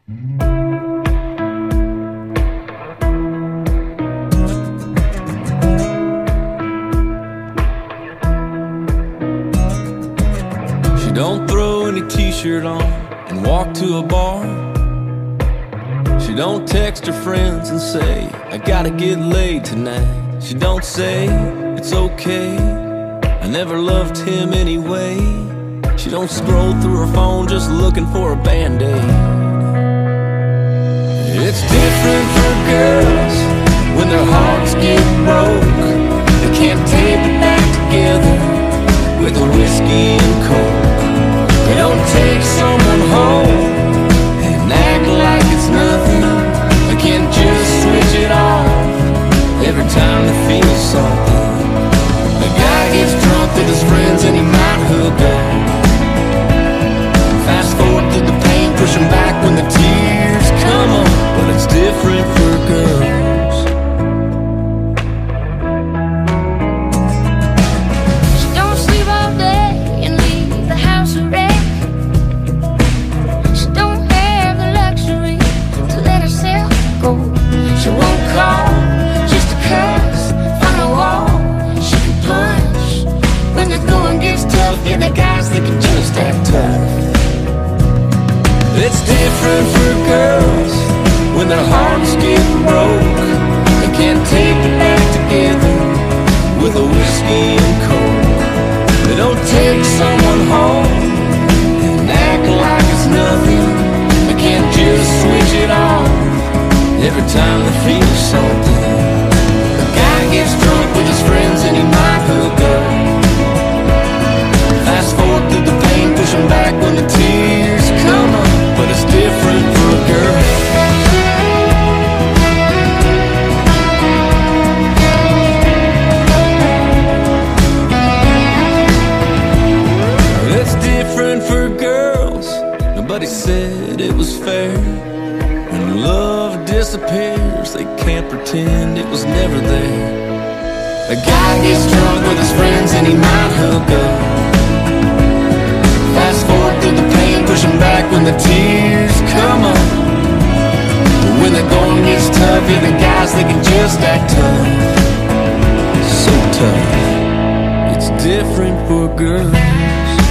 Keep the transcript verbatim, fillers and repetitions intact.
She don't throw any t-shirt on and walk to a bar. She don't text her friends and say, I gotta get laid tonight. She don't say, it's okay, I never loved him anyway. She don't scroll through her phone just looking for a band-aid. It's different for girls when their hearts get broke. They can't tape it back together with a whiskey and coke. They don't take someone home and act like it's nothing. They can't just switch it off every time they feel something. A guy gets drunk with his friends and he might hook up. Fast forward through the pain, push him back when the tears come on. But it's different for girls. She don't sleep all day and leave the house a wreck. She don't have the luxury to let herself go. She won't call just to cuss, find a wall she can punch. When the going gets tough, yeah, the guys that can just act tough. It's different for girls when their hearts get broke. They can't take it back together with a whiskey and coke. They don't take someone home and act like it's nothing. They can't just switch it off every time they feel something. A guy gets drunk with his friends and he might hook up. Fast forward through the pain, push him back when the tears come up. But it's different for a girl. It's different for girls. Nobody said it was fair. When love disappears, they can't pretend it was never there. A guy gets drunk with his friends and he might hook up. Fast forward through the pain, push him back when the tears come up. But when the going gets tough, yeah, the guys, they can just act tough. So tough. It's different for girls.